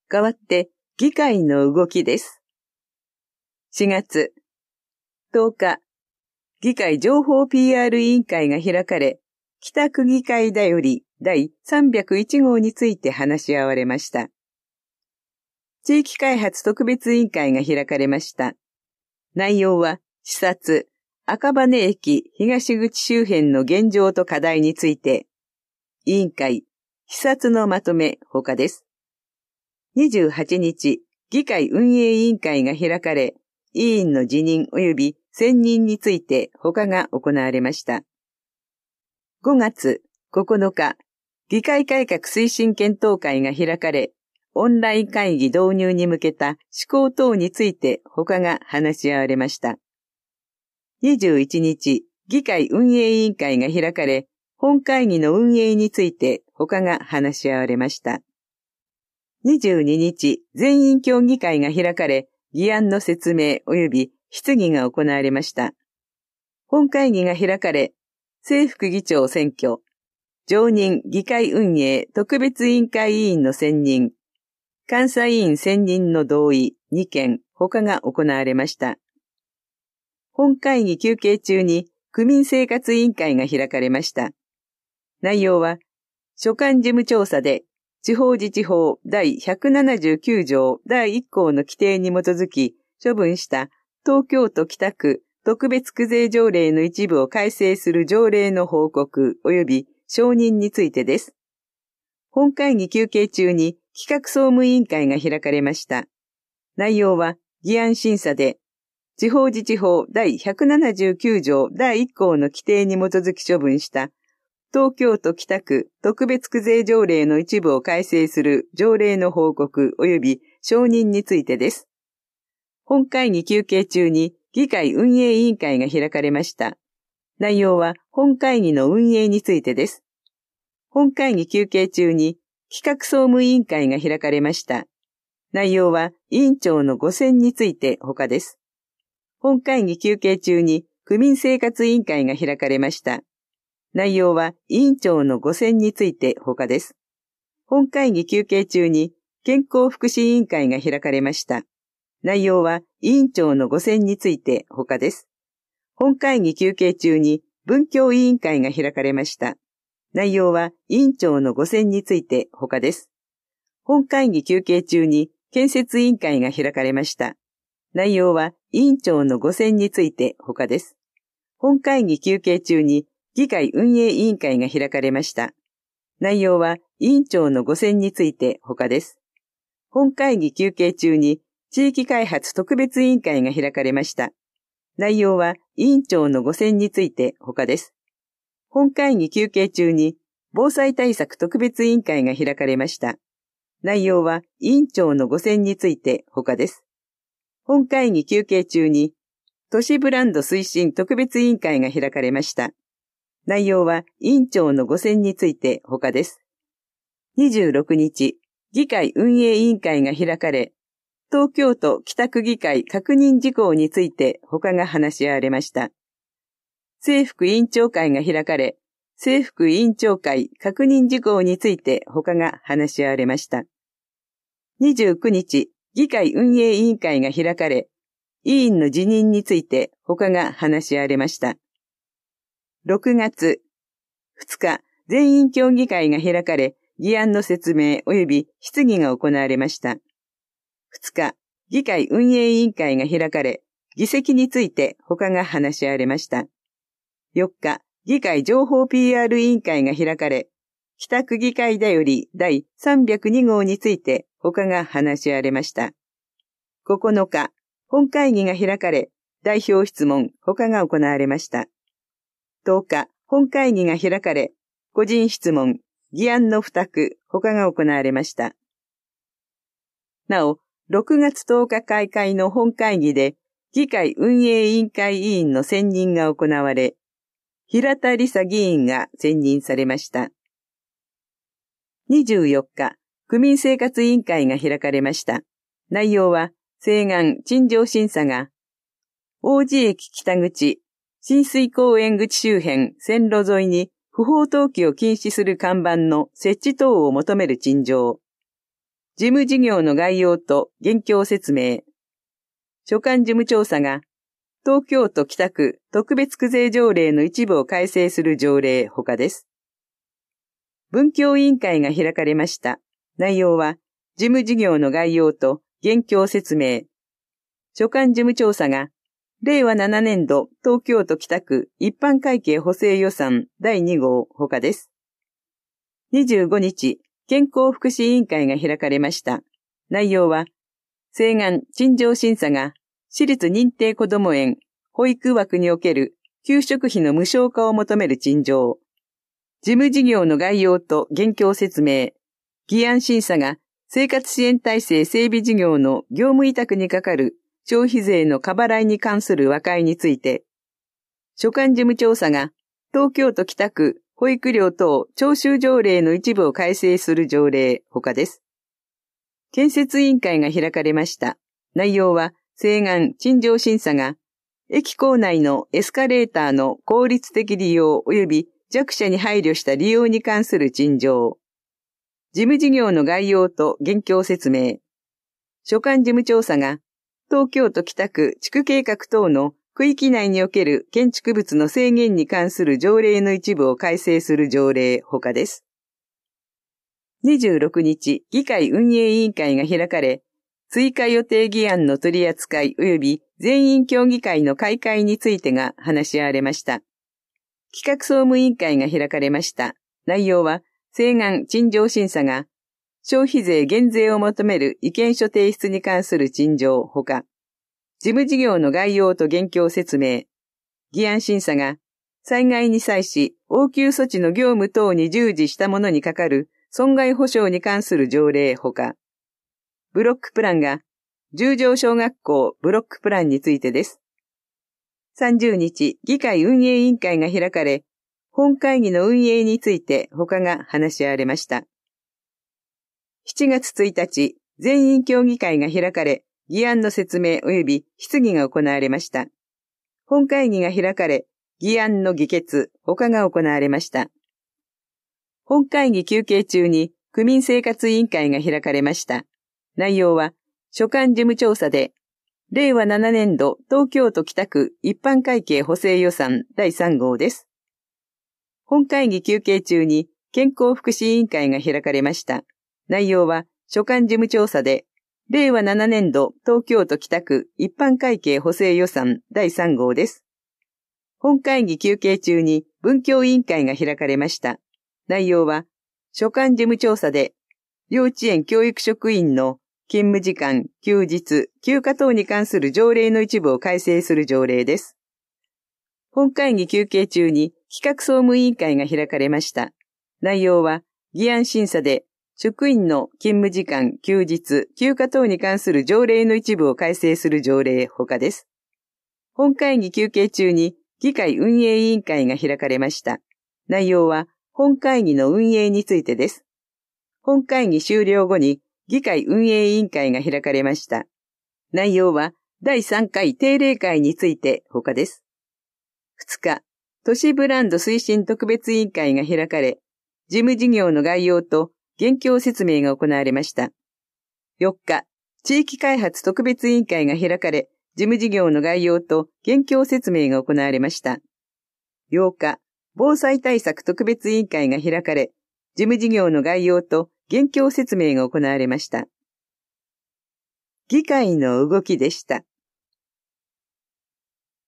代わって議会の動きです。4月10日、議会情報 PR 委員会が開かれ、北区議会だより第301号について話し合われました。地域開発特別委員会が開かれました。内容は、視察、赤羽駅東口周辺の現状と課題について、委員会、視察のまとめ他です。28日、議会運営委員会が開かれ、委員の辞任及び選任について他が行われました。5月9日、議会改革推進検討会が開かれ、オンライン会議導入に向けた施行等について他が話し合われました。21日、議会運営委員会が開かれ、本会議の運営について他が話し合われました。22日、全員協議会が開かれ、議案の説明及び質疑が行われました。本会議が開かれ、正副議長選挙、常任議会運営特別委員会委員の選任、監査委員選任の同意2件他が行われました。本会議休憩中に区民生活委員会が開かれました。内容は、所管事務調査で地方自治法第179条第1項の規定に基づき処分した東京都北区特別区税条例の一部を改正する条例の報告及び承認についてです。本会議休憩中に企画総務委員会が開かれました。内容は議案審査で地方自治法第179条第1項の規定に基づき処分した東京都北区特別区税条例の一部を改正する条例の報告及び承認についてです。本会議休憩中に議会運営委員会が開かれました。内容は本会議の運営についてです。本会議休憩中に企画総務委員会が開かれました。内容は委員長のご選について他です。本会議休憩中に区民生活委員会が開かれました。内容は委員長のご選について他です。本会議休憩中に健康福祉委員会が開かれました。内容は委員長のご選について他です。本会議休憩中に文教委員会が開かれました。内容は委員長のご選について他です。本会議休憩中に建設委員会が開かれました。内容は委員長のご選について他です。本会議休憩中に議会運営委員会が開かれました。内容は委員長のご選について他です。本会議休憩中に地域開発特別委員会が開かれました。内容は委員長のご選について他です。本会議休憩中に防災対策特別委員会が開かれました。内容は委員長のご選について他です。本会議休憩中に都市ブランド推進特別委員会が開かれました。内容は委員長のご選について他です。26日、議会運営委員会が開かれ、東京都北区議会確認事項について他が話し合われました。正副委員長会が開かれ、正副委員長会確認事項について他が話し合われました。29日、議会運営委員会が開かれ、委員の辞任について他が話し合われました。6月2日、全員協議会が開かれ、議案の説明及び質疑が行われました。2日、議会運営委員会が開かれ、議席について他が話し合われました。4日、議会情報 PR 委員会が開かれ、北区議会だより第302号について他が話し合われました。9日、本会議が開かれ、代表質問他が行われました。10日、本会議が開かれ、個人質問、議案の付託他が行われました。なお、6月10日開会の本会議で、議会運営委員会委員の選任が行われ、平田理沙議員が選任されました。24日、区民生活委員会が開かれました。内容は、西岸陳情審査が、王子駅北口、親水公園口周辺線路沿いに不法投棄を禁止する看板の設置等を求める陳情。 事務事業の概要と現況説明。所管事務調査が、東京都北区特別区税条例の一部を改正する条例他です。文教委員会が開かれました。内容は、事務事業の概要と現況説明。所管事務調査が、令和7年度東京都北区一般会計補正予算第2号他です。25日、健康福祉委員会が開かれました。内容は、請願陳情審査が、私立認定こども園、保育枠における給食費の無償化を求める陳情。事務事業の概要と現況説明。議案審査が、生活支援体制整備事業の業務委託にかかる消費税の過払いに関する和解について、所管事務調査が、東京都北区保育料等徴収条例の一部を改正する条例他です。建設委員会が開かれました。内容は、請願陳情審査が、駅構内のエスカレーターの効率的利用及び弱者に配慮した利用に関する陳情。事務事業の概要と現況説明。所管事務調査が、東京都北区地区計画等の区域内における建築物の制限に関する条例の一部を改正する条例他です。26日、議会運営委員会が開かれ、追加予定議案の取り扱い及び全員協議会の開会についてが話し合われました。企画総務委員会が開かれました。内容は、請願陳情審査が、消費税減税を求める意見書提出に関する陳情ほか、事務事業の概要と現況説明、議案審査が、災害に際し応急措置の業務等に従事した者にかかる損害保障に関する条例ほか、ブロックプランが、十条小学校ブロックプランについてです。30日、議会運営委員会が開かれ、本会議の運営について他が話し合われました。7月1日、全員協議会が開かれ、議案の説明及び質疑が行われました。本会議が開かれ、議案の議決、他が行われました。本会議休憩中に区民生活委員会が開かれました。内容は、所管事務調査で、令和7年度東京都北区一般会計補正予算第3号です。本会議休憩中に健康福祉委員会が開かれました。内容は、所管事務調査で、令和7年度東京都北区一般会計補正予算第3号です。本会議休憩中に文教委員会が開かれました。内容は、所管事務調査で、幼稚園教育職員の勤務時間、休日、休暇等に関する条例の一部を改正する条例です。本会議休憩中に企画総務委員会が開かれました。内容は、議案審査で、職員の勤務時間、休日、休暇等に関する条例の一部を改正する条例他です。本会議休憩中に議会運営委員会が開かれました。内容は本会議の運営についてです。本会議終了後に議会運営委員会が開かれました。内容は第3回定例会について他です。2日、都市ブランド推進特別委員会が開かれ、事務事業の概要と現況説明が行われました。4日、地域開発特別委員会が開かれ、事務事業の概要と現況説明が行われました。8日、防災対策特別委員会が開かれ、事務事業の概要と現況説明が行われました。議会の動きでした。